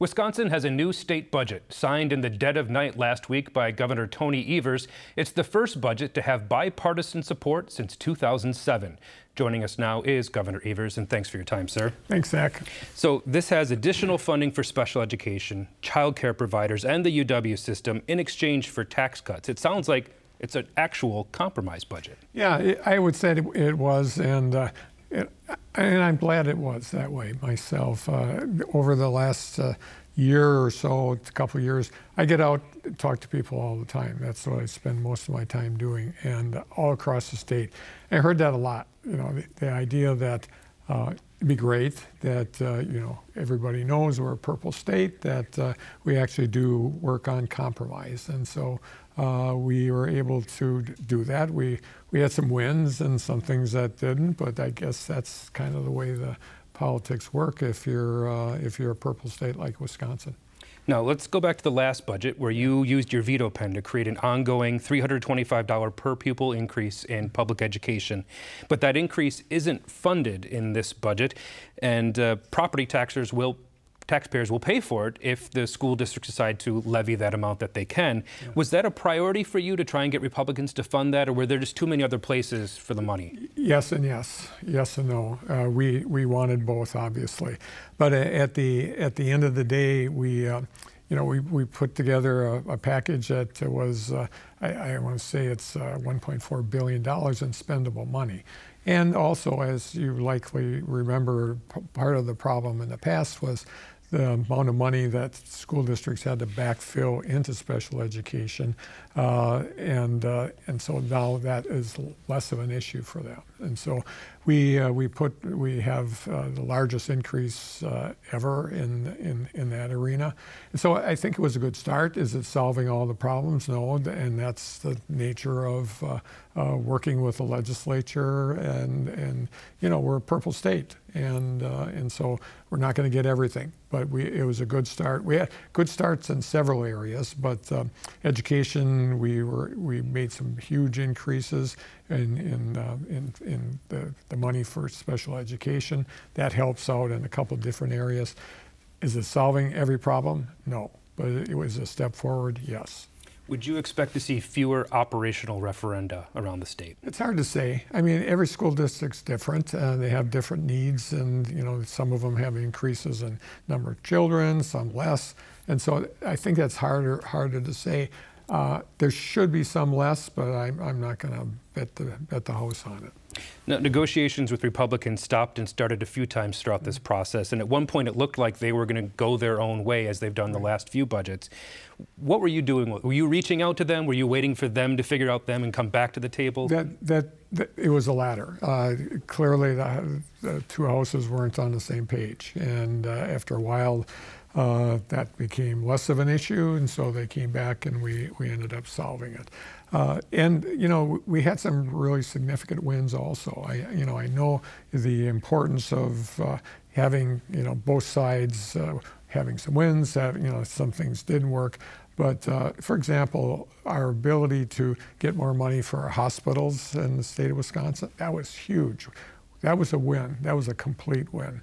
Wisconsin has a new state budget signed in the dead of night last week by Governor Tony Evers. It's the first budget to have bipartisan support since 2007. Joining us now is Governor Evers, and thanks for your time, sir. Thanks, Zach. So this has additional funding for special education, child care providers, and the UW system in exchange for tax cuts. It sounds like it's an actual compromise budget. Yeah, I would say it was, and I'm glad it was that way myself. Over the last year or so, a couple of years, I get out and talk to people all the time. That's what I spend most of my time doing, and all across the state. I heard that a lot. You know, the idea that it'd be great that everybody knows we're a purple state, that we actually do work on compromise, and so we were able to do that. We had some wins and some things that didn't, but I guess that's kind of the way the politics work if you're a purple state like Wisconsin. Now, let's go back to the last budget where you used your veto pen to create an ongoing $325 per pupil increase in public education. But that increase isn't funded in this budget, and property taxpayers will pay for it if the school districts decide to levy that amount that they can. Yeah. Was that a priority for you to try and get Republicans to fund that, or were there just too many other places for the money? Yes and yes. Yes and no. We wanted both, obviously. But at the end of the day, we put together a package that was, I want to say it's $1.4 billion in spendable money. And also, as you likely remember, part of the problem in the past was the amount of money that school districts had to backfill into special education, and so now that is less of an issue for them. And so we have the largest increase ever in that arena. And so I think it was a good start. Is it solving all the problems? No, and that's the nature of working with the legislature, and we're a purple state, and so we're not going to get everything, but it was a good start. We had good starts in several areas, but education, we made some huge increases in the money for special education. That helps out in a couple different areas. Is it solving every problem? No, but it was a step forward, yes. Would you expect to see fewer operational referenda around the state? It's hard to say. I mean, every school district's different. They have different needs, and some of them have increases in number of children, some less, and so I think that's harder to say. There should be some less, but I'm not going to bet the house on it. Now, negotiations with Republicans stopped and started a few times throughout this process, and at one point it looked like they were going to go their own way, as they've done the last few budgets. What were you doing? Were you reaching out to them? Were you waiting for them to figure out them and come back to the table? It was the latter. Clearly, the two houses weren't on the same page, and after a while, that became less of an issue, and so they came back, and we ended up solving it. And we had some really significant wins also. I know the importance of having both sides having some wins. Some things didn't work, but for example, our ability to get more money for our hospitals in the state of Wisconsin, that was huge. That was a win. That was a complete win.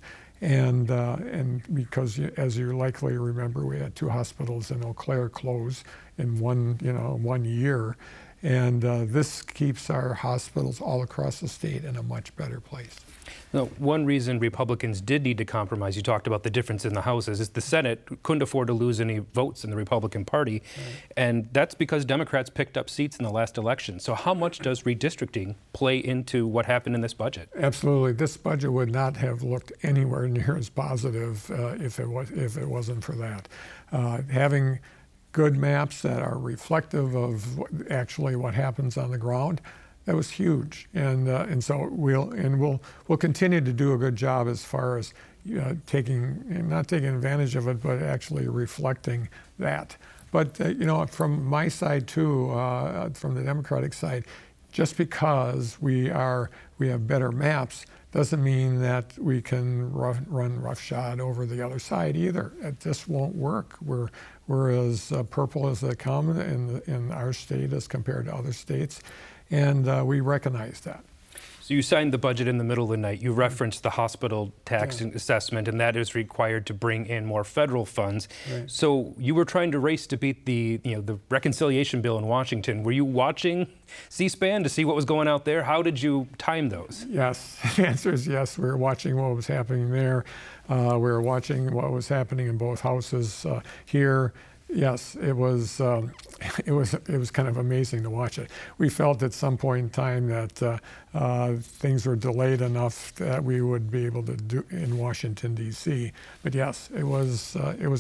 And because, as you likely remember, we had two hospitals in Eau Claire close in one year, and this keeps our hospitals all across the state in a much better place. Now, one reason Republicans did need to compromise, you talked about the difference in the houses, is the Senate couldn't afford to lose any votes in the Republican Party, right. And that's because Democrats picked up seats in the last election. So how much does redistricting play into what happened in this budget? Absolutely. This budget would not have looked anywhere near as positive if it wasn't for that. Having good maps that are reflective of actually what happens on the ground, that was huge, and so we'll continue to do a good job as far as not taking advantage of it, but actually reflecting that. But from my side too, from the Democratic side, just because we have better maps doesn't mean that we can run roughshod over the other side either. It just won't work. We're as purple as they come in our state as compared to other states, and we recognize that. So you signed the budget in the middle of the night. You referenced the hospital tax assessment, and that is required to bring in more federal funds. Right. So you were trying to race to beat the reconciliation bill in Washington. Were you watching C-SPAN to see what was going out there? How did you time those? Yes, the answer is yes. We were watching what was happening there. We were watching what was happening in both houses here. Yes, it was kind of amazing to watch it. We felt at some point in time that things were delayed enough that we would be able to do in Washington D.C. But yes, it was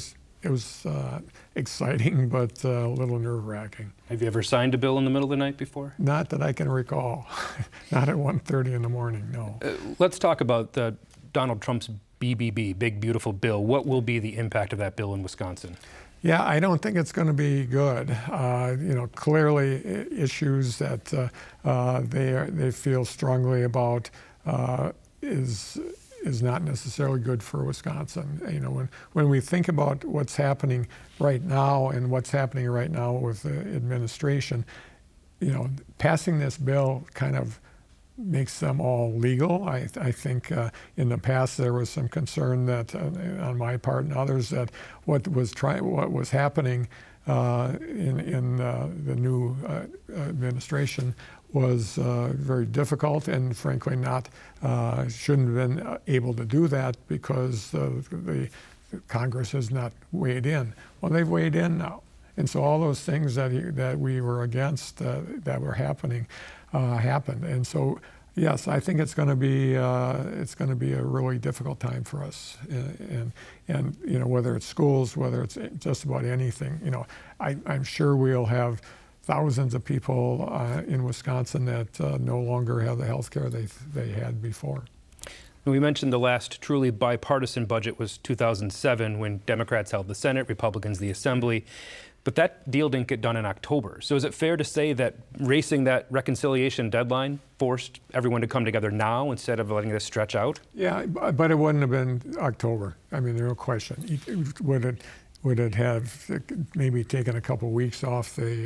exciting, but a little nerve-wracking. Have you ever signed a bill in the middle of the night before? Not that I can recall. Not at 1:30 in the morning. No. Let's talk about Donald Trump's BBB, Big Beautiful Bill. What will be the impact of that bill in Wisconsin? Yeah, I don't think it's going to be good. Clearly issues that they feel strongly about is not necessarily good for Wisconsin. When we think about what's happening right now and what's happening right now with the administration, passing this bill kind of makes them all legal. I think in the past there was some concern that on my part and others that what was happening in the new administration was very difficult and frankly shouldn't have been able to do that because the Congress has not weighed in. Well, they've weighed in now. And so all those things that we were against that were happening happened. And so, yes, I think it's going to be a really difficult time for us. And whether it's schools, whether it's just about anything, I'm sure we'll have thousands of people in Wisconsin that no longer have the health care they had before. We mentioned the last truly bipartisan budget was 2007 when Democrats held the Senate, Republicans the Assembly. But that deal didn't get done in October. So is it fair to say that racing that reconciliation deadline forced everyone to come together now instead of letting this stretch out? Yeah, but it wouldn't have been October. I mean, there's no question. Would it have maybe taken a couple of weeks off the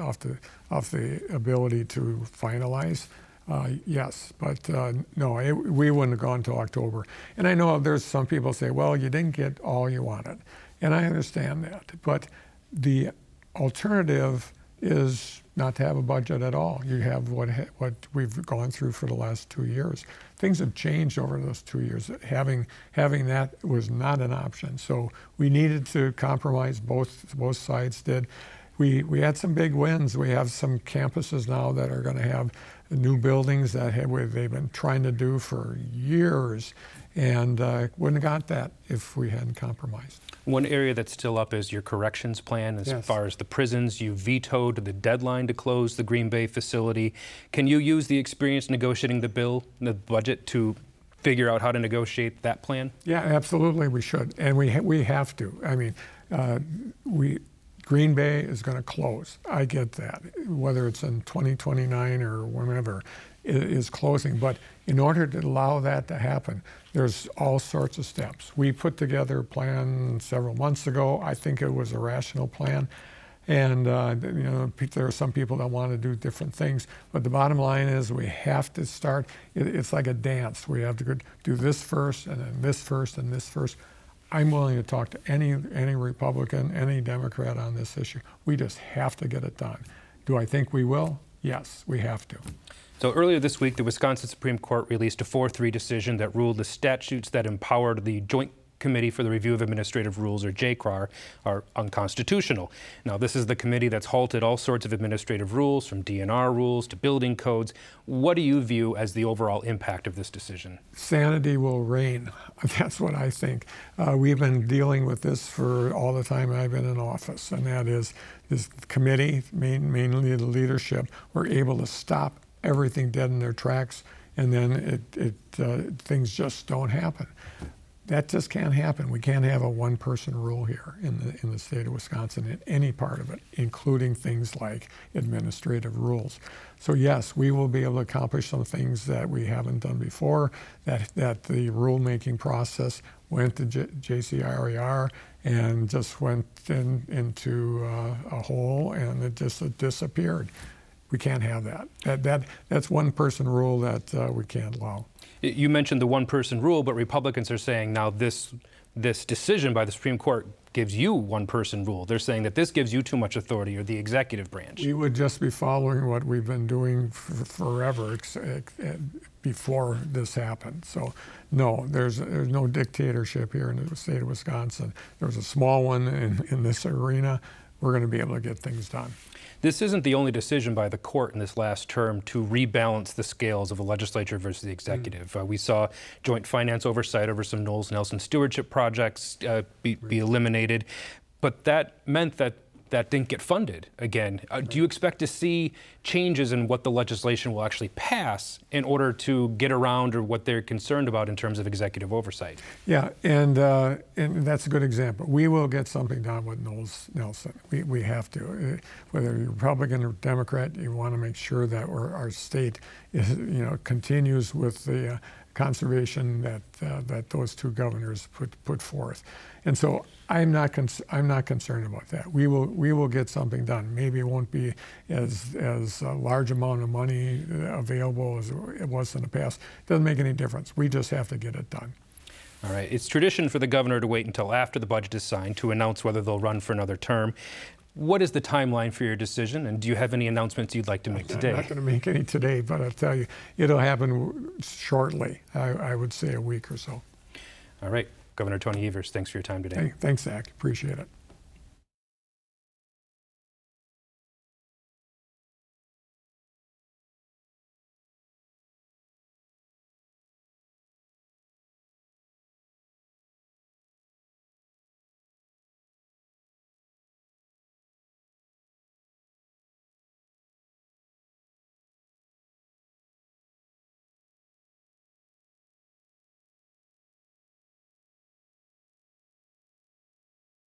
ability to finalize? Yes, but no, we wouldn't have gone to October. And I know there's some people say, well, you didn't get all you wanted. And I understand that. But the alternative is not to have a budget at all. You have what we've gone through for the last 2 years. Things have changed over those 2 years. Having that was not an option. So we needed to compromise. Both sides did. We had some big wins. We have some campuses now that are going to have new buildings that they've been trying to do for years, and wouldn't have got that if we hadn't compromised. One area that's still up is your corrections plan. As far as the prisons, you vetoed the deadline to close the Green Bay facility. Can you use the experience negotiating the budget to figure out how to negotiate that plan? Yeah, absolutely, we should, and we have to. I mean, Green Bay is going to close. I get that, whether it's in 2029 or whenever it is closing. But in order to allow that to happen, there's all sorts of steps. We put together a plan several months ago. I think it was a rational plan. And there are some people that want to do different things. But the bottom line is we have to start. It's like a dance. We have to do this first, and then this first, and this first. I'm willing to talk to any Republican, any Democrat on this issue. We just have to get it done. Do I think we will? Yes, we have to. So earlier this week, the Wisconsin Supreme Court released a 4-3 decision that ruled the statutes that empowered the Joint Committee for the Review of Administrative Rules, or JCRAR, are unconstitutional. Now, this is the committee that's halted all sorts of administrative rules, from DNR rules to building codes. What do you view as the overall impact of this decision? Sanity will reign. That's what I think. We've been dealing with this for all the time I've been in office, and that is this committee, mainly the leadership, were able to stop everything dead in their tracks, and then things just don't happen. That just can't happen. We can't have a one-person rule here in the state of Wisconsin in any part of it, including things like administrative rules. So yes, we will be able to accomplish some things that we haven't done before, that the rulemaking process went to JCRAR and just went into a hole and it just disappeared. we can't have that. That's one person rule that we can't allow. You mentioned the one-person rule, but Republicans are saying now this decision by the Supreme Court gives you one-person rule. They're saying that this gives you too much authority, or the executive branch. We would just be following what we've been doing forever before this happened. So, no, there's no dictatorship here in the state of Wisconsin. There was a small one in this arena. We're going to be able to get things done. This isn't the only decision by the court in this last term to rebalance the scales of the legislature versus the executive. We saw joint finance oversight over some Knowles Nelson stewardship projects be eliminated, but that meant that didn't get funded again. Do you expect to see changes in what the legislation will actually pass in order to get around or what they're concerned about in terms of executive oversight? Yeah, and that's a good example. We will get something done with Knowles Nelson. We have to. Whether you're Republican or Democrat, you want to make sure that our state continues with the conservation that those two governors put forth. And so I'm not concerned about that. We will get something done. Maybe it won't be as a large amount of money available as it was in the past. It doesn't make any difference. We just have to get it done. All right. It's tradition for the governor to wait until after the budget is signed to announce whether they'll run for another term. What is the timeline for your decision, and do you have any announcements you'd like to make today? I'm not going to make any today, but I'll tell you, it'll happen shortly. I would say a week or so. All right. Governor Tony Evers, thanks for your time today. Thanks, Zach. Appreciate it.